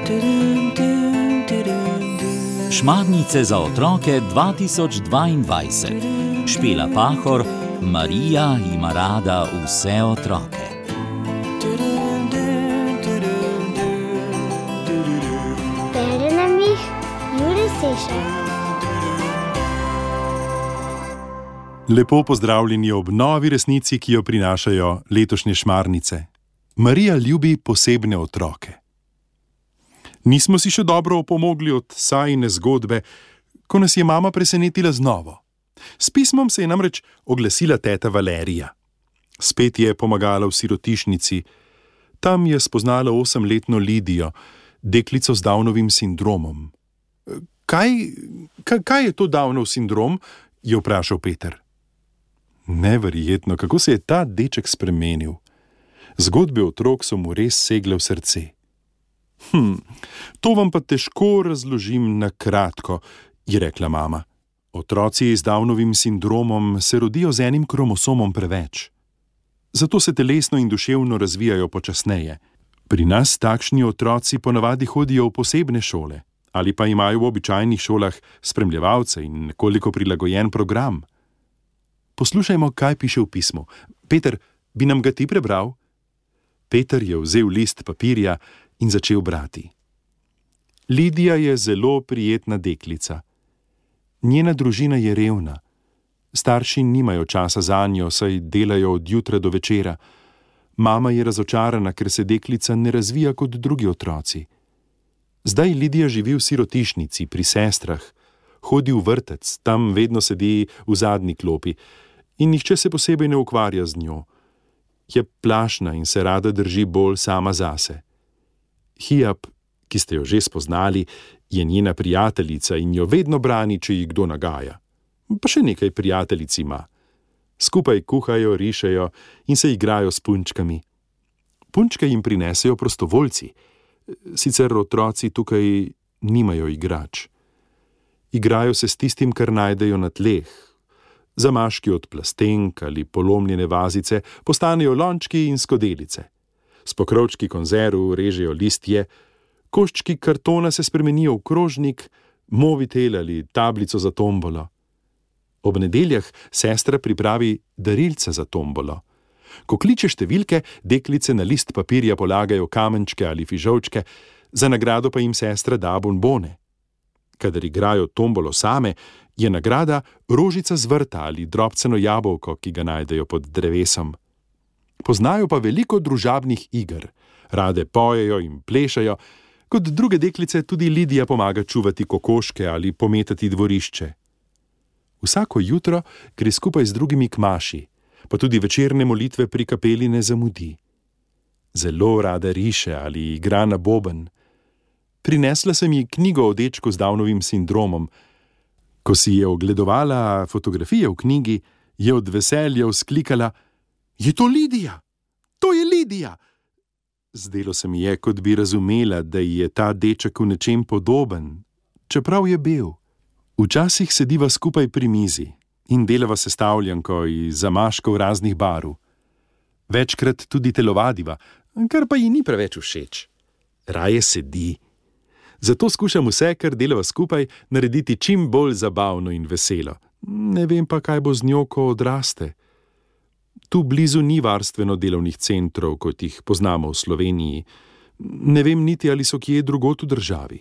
Šmarnice za otroke 2022. Špela Pahor, Marija ima rada vse otroke. Bere nam jih Jure Sešar. Lepo pozdravljeni ob novi resnici, ki jo prinašajo letošnje Šmarnice. Marija ljubi posebne otroke. Nismo si še dobro opomogli od Sajine zgodbe, ko nas je mama presenetila znova. S pismom se je namreč oglasila teta Valerija. Spet je pomagala v sirotišnici. Tam je spoznala 8-letno Lidijo, deklico z Downovim sindromom. Kaj je to Downov sindrom? Je vprašal Peter. Neverjetno, kako se je ta deček spremenil. Zgodbe otrok so mu res segle v srce. To vam pa težko razložim na kratko, je rekla mama. Otroci z Downovim sindromom se rodijo z enim kromosomom preveč. Zato se telesno in duševno razvijajo počasneje. Pri nas takšni otroci ponavadi hodijo v posebne šole ali pa imajo v običajnih šolah spremljevalce in nekoliko prilagojen program. Poslušajmo, kaj piše v pismu. Peter, bi nam ga ti prebral? Peter je vzel list papirja in začel brati. Lidija je zelo prijetna deklica. Njena družina je revna. Starši nimajo časa zanjo, saj delajo od jutra do večera. Mama je razočarana, ker se deklica ne razvija kot drugi otroci. Zdaj Lidija živi v sirotišnici pri sestrah. Hodi v vrtec, tam vedno sedi v zadnji klopi in nihče se posebej ne ukvarja z njo. Je plašna in se rada drži bolj sama zase. Hijab, ki ste jo že spoznali, je njena prijateljica in jo vedno brani, če ji kdo nagaja. Pa še nekaj prijateljic ima. Skupaj kuhajo, rišejo in se igrajo s punčkami. Punčke jim prinesejo prostovoljci. Sicer otroci tukaj nimajo igrač. Igrajo se s tistim, kar najdejo na tleh. Zamaški od plastenk ali polomljene vazice postanejo lončki in skodelice. S pokrovčki konzerv režejo listje, koščki kartona se spremenijo v krožnik, movitel ali tablico za tombolo. Ob nedeljah sestra pripravi darilca za tombolo. Ko kliče številke, deklice na list papirja polagajo kamenčke ali fižolčke, za nagrado pa jim sestra da bonbone. Kadar igrajo tombolo same, je nagrada rožica z vrta ali drobceno jabolko, ki ga najdejo pod drevesom. Poznajo pa veliko družabnih iger. Rade pojejo in plešajo. Kot druge deklice tudi Lidija pomaga čuvati kokoške ali pometati dvorišče. Vsako jutro gre skupaj z drugimi k maši, pa tudi večerne molitve pri kapeli ne zamudi. Zelo rada riše ali igra na boben. Prinesla sem ji knjigo o dečku z Downovim sindromom. Ko si je ogledovala fotografije v knjigi, je od veselja vzklikala: Je to Lidija? To je Lidija! Zdelo se mi je, kot bi razumela, da ji je ta deček v nečem podoben, čeprav je bel. Včasih sediva skupaj pri mizi in delava sestavljanko iz zamaškov raznih barv. Večkrat tudi telovadiva, kar pa ji ni preveč všeč. Raje sedi. Zato skušam vse, kar delava skupaj, narediti čim bolj zabavno in veselo. Ne vem pa, kaj bo z njo, ko odraste. Tu blizu ni varstveno-delovnih centrov, kot jih poznamo v Sloveniji. Ne vem niti, ali so kje drugod v državi.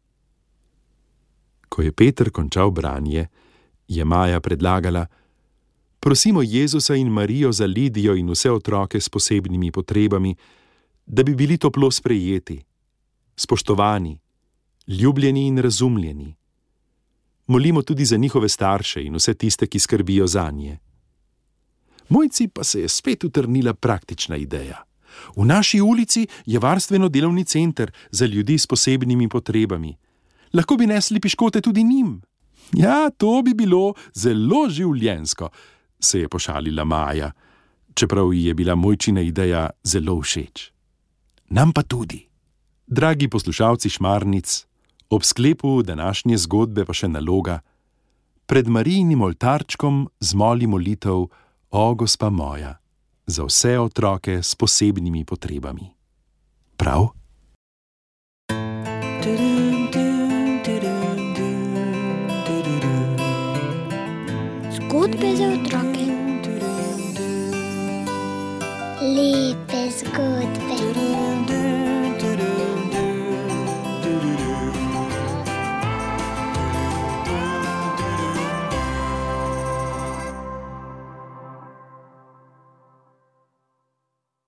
Ko je Peter končal branje, je Maja predlagala: Prosimo Jezusa in Marijo za Lidijo in vse otroke s posebnimi potrebami, da bi bili toplo sprejeti, spoštovani, ljubljeni in razumljeni. Molimo tudi za njihove starše in vse tiste, ki skrbijo zanje. Mojci pa se je spet utrnila praktična ideja. V naši ulici je varstveno-delovni center za ljudi s posebnimi potrebami. Lahko bi nesli piškote tudi njim. Ja, to bi bilo zelo življenjsko, se je pošalila Maja, čeprav ji je bila Mojčina ideja zelo všeč. Nam pa tudi. Dragi poslušalci Šmarnic, ob sklepu današnje zgodbe pa še naloga: pred Marijinim oltarčkom zmoli molitev: O, gospa moja, za vse otroke s posebnimi potrebami. Prav? Zgodbe za otroke. Lepe zgodbe.